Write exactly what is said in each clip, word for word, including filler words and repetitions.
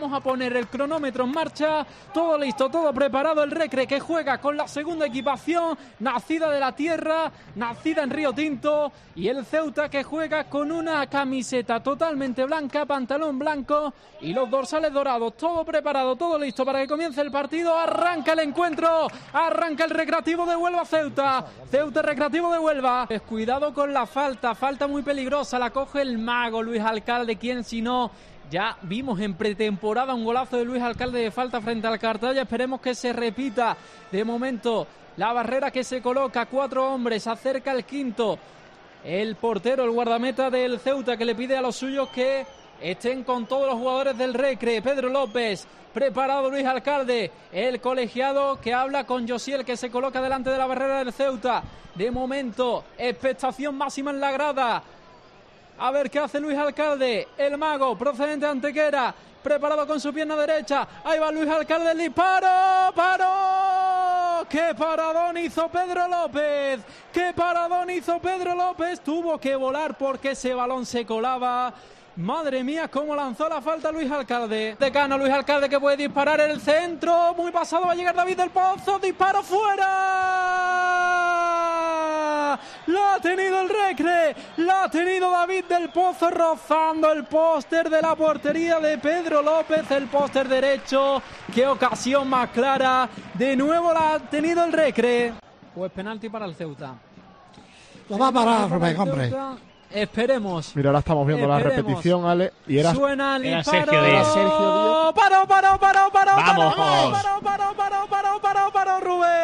Vamos a poner el cronómetro en marcha, todo listo, todo preparado, el Recre que juega con la segunda equipación, nacida de la tierra, nacida en Río Tinto, y el Ceuta que juega con una camiseta totalmente blanca, pantalón blanco y los dorsales dorados, todo preparado, todo listo para que comience el partido. Arranca el encuentro, arranca el Recreativo de Huelva Ceuta, Ceuta Recreativo de Huelva. Cuidado con la falta, falta muy peligrosa, la coge el mago Luis Alcalde, quien si no... Ya vimos en pretemporada un golazo de Luis Alcalde de falta frente al Cartaya. Esperemos que se repita. De momento, la barrera que se coloca, cuatro hombres, acerca el quinto. El portero, el guardameta del Ceuta, que le pide a los suyos que estén con todos los jugadores del Recre. Pedro López, preparado Luis Alcalde, el colegiado que habla con Josiel, que se coloca delante de la barrera del Ceuta. De momento, expectación máxima en la grada. A ver qué hace Luis Alcalde, el mago procedente de Antequera, preparado con su pierna derecha. Ahí va Luis Alcalde, el disparo, ¡paró! ¡Qué paradón hizo Pedro López! ¡Qué paradón hizo Pedro López! Tuvo que volar porque ese balón se colaba. Madre mía, cómo lanzó la falta Luis Alcalde. Decano Luis Alcalde que puede disparar el centro. Muy pasado, va a llegar David del Pozo. Disparo fuera. La ha tenido el Recre. La ha tenido David del Pozo rozando el póster de la portería de Pedro López. El póster derecho. Qué ocasión más clara. De nuevo la ha tenido el Recre. Pues penalti para el Ceuta. Lo va a parar, Rubén, hombre. Esperemos. Mira, ahora estamos viendo Esperemos. la repetición, Ale. Y era, Suena el era disparo. Sergio Díaz. Sergio Díaz. Paró, paró, paró, paró, Vamos. paró, paró, paró, paró, paró, paró, paró,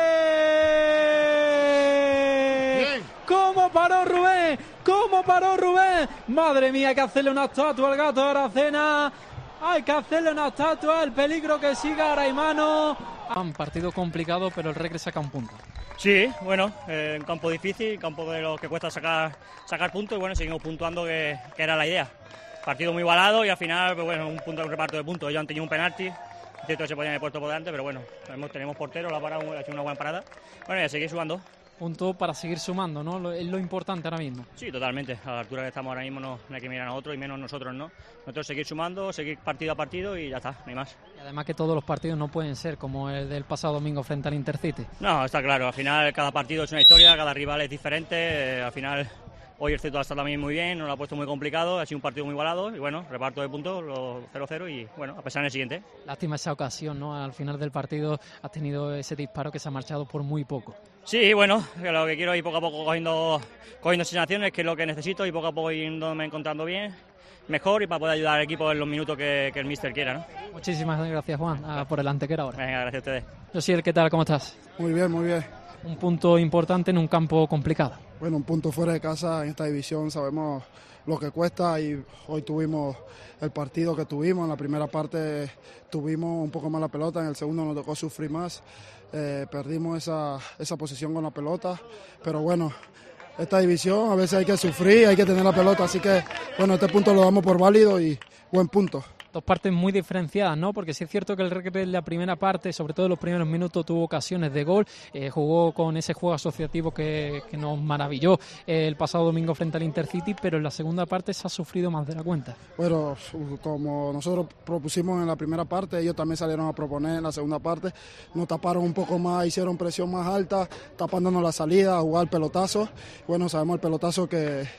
Rubén. Bien. ¿Cómo paró Rubén? ¿Cómo paró Rubén? Madre mía, hay que hacerle una estatua al gato de Aracena. Hay que hacerle una estatua. El peligro que siga Araimano. Un partido complicado, pero el Recre saca un punto. Sí, bueno, eh, un campo difícil, un campo de los que cuesta sacar sacar puntos y bueno, seguimos puntuando que, que era la idea. Partido muy igualado y al final, pues bueno, un punto, un reparto de puntos. Ellos han tenido un penalti, cierto que se podían haber puesto por delante, pero bueno, tenemos, tenemos portero, la parada, ha hecho una buena parada. Bueno, y a seguir sumando. Punto para seguir sumando, ¿no? Lo, es lo importante ahora mismo. Sí, totalmente. A la altura que estamos ahora mismo no, no hay que mirar a nosotros y menos nosotros, ¿no? Nosotros seguir sumando, seguir partido a partido y ya está, no hay más. Y además que todos los partidos no pueden ser como el del pasado domingo frente al Intercity. No, está claro. Al final cada partido es una historia, cada rival es diferente. Eh, al final hoy el Ceuta ha estado también muy bien, nos lo ha puesto muy complicado, ha sido un partido muy igualado y bueno, reparto de puntos, los cero cero y bueno, a pesar en el siguiente. Lástima esa ocasión, ¿no? Al final del partido has tenido ese disparo que se ha marchado por muy poco. Sí, bueno, lo que quiero es ir poco a poco cogiendo, cogiendo sensaciones, que es lo que necesito, y poco a poco irme encontrando bien, mejor y para poder ayudar al equipo en los minutos que, que el míster quiera, ¿no? Muchísimas gracias, Juan, a, por el Antequera ahora. Venga, gracias a ustedes. Josiel, ¿qué tal? ¿Cómo estás? Muy bien, muy bien. Un punto importante en un campo complicado. Bueno, un punto fuera de casa en esta división, sabemos lo que cuesta y hoy tuvimos el partido que tuvimos. En la primera parte tuvimos un poco más la pelota, en el segundo nos tocó sufrir más. Eh, perdimos esa, esa posición con la pelota, pero bueno, esta división a veces hay que sufrir, hay que tener la pelota, así que bueno, este punto lo damos por válido y buen punto. Dos partes muy diferenciadas, ¿no? Porque sí es cierto que el Recre en la primera parte, sobre todo en los primeros minutos, tuvo ocasiones de gol, eh, jugó con ese juego asociativo que, que nos maravilló eh, el pasado domingo frente al Intercity, pero en la segunda parte se ha sufrido más de la cuenta. Bueno, como nosotros propusimos en la primera parte, ellos también salieron a proponer en la segunda parte, nos taparon un poco más, hicieron presión más alta, tapándonos la salida, a jugar pelotazo. Bueno, sabemos el pelotazo que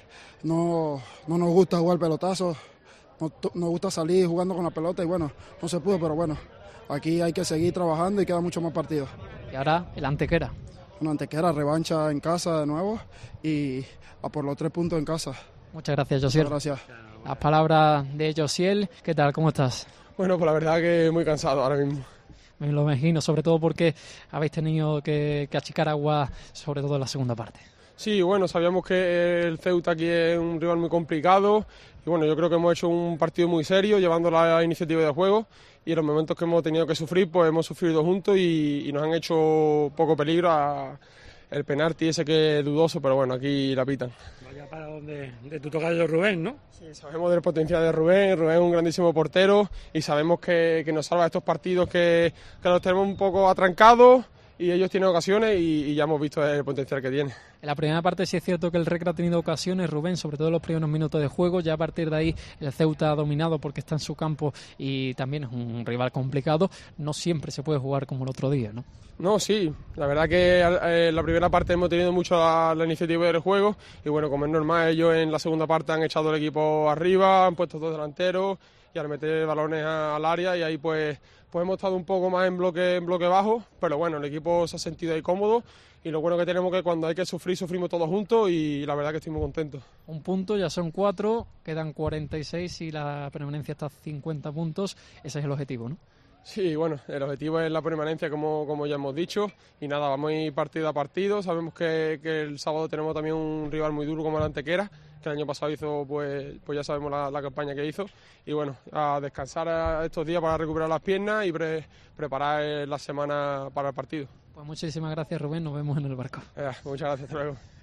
no, no nos gusta jugar pelotazo. Nos, nos gusta salir jugando con la pelota y bueno, no se pudo, pero bueno, aquí hay que seguir trabajando y queda mucho más partidos. Y ahora el Antequera. Una Antequera, revancha en casa de nuevo y a por los tres puntos en casa. Muchas gracias, Josiel. Muchas gracias. Las palabras de Josiel. ¿Qué tal? ¿Cómo estás? Bueno, pues la verdad que muy cansado ahora mismo. Me lo imagino, sobre todo porque habéis tenido que, que achicar agua, sobre todo en la segunda parte. Sí, bueno, sabíamos que el Ceuta aquí es un rival muy complicado y bueno, yo creo que hemos hecho un partido muy serio, llevando la iniciativa de juego, y en los momentos que hemos tenido que sufrir, pues hemos sufrido juntos y, y nos han hecho poco peligro a el penalti ese que es dudoso, pero bueno, aquí la pitan. Vaya para donde de tu tocayo Rubén, ¿no? Sí, sabemos del potencial de Rubén, Rubén es un grandísimo portero y sabemos que, que nos salva estos partidos que, que los tenemos un poco atrancados y ellos tienen ocasiones y, y ya hemos visto el potencial que tiene. En la primera parte sí es cierto que el Recre ha tenido ocasiones, Rubén, sobre todo en los primeros minutos de juego. Ya a partir de ahí el Ceuta ha dominado porque está en su campo y también es un rival complicado. No siempre se puede jugar como el otro día, ¿no? No, sí, la verdad que en la primera parte hemos tenido mucho la, la iniciativa del juego y bueno, como es normal, ellos en la segunda parte han echado el equipo arriba, han puesto dos delanteros y al meter balones a, al área y ahí pues, pues hemos estado un poco más en bloque, en bloque bajo, pero bueno, el equipo se ha sentido ahí cómodo y lo bueno que tenemos es que cuando hay que sufrir, sufrimos todos juntos y la verdad que estoy muy contento. Un punto, ya son cuatro, quedan cuarenta y seis y la permanencia está a cincuenta puntos, ese es el objetivo, ¿no? Sí, bueno, el objetivo es la permanencia, como, como ya hemos dicho, y nada, vamos a ir partido a partido. Sabemos que, que el sábado tenemos también un rival muy duro como el Antequera, que el año pasado hizo, pues, pues ya sabemos la, la campaña que hizo, y bueno, a descansar a estos días para recuperar las piernas y pre, preparar la semana para el partido. Pues muchísimas gracias, Rubén, nos vemos en el barco. Eh, muchas gracias, hasta luego.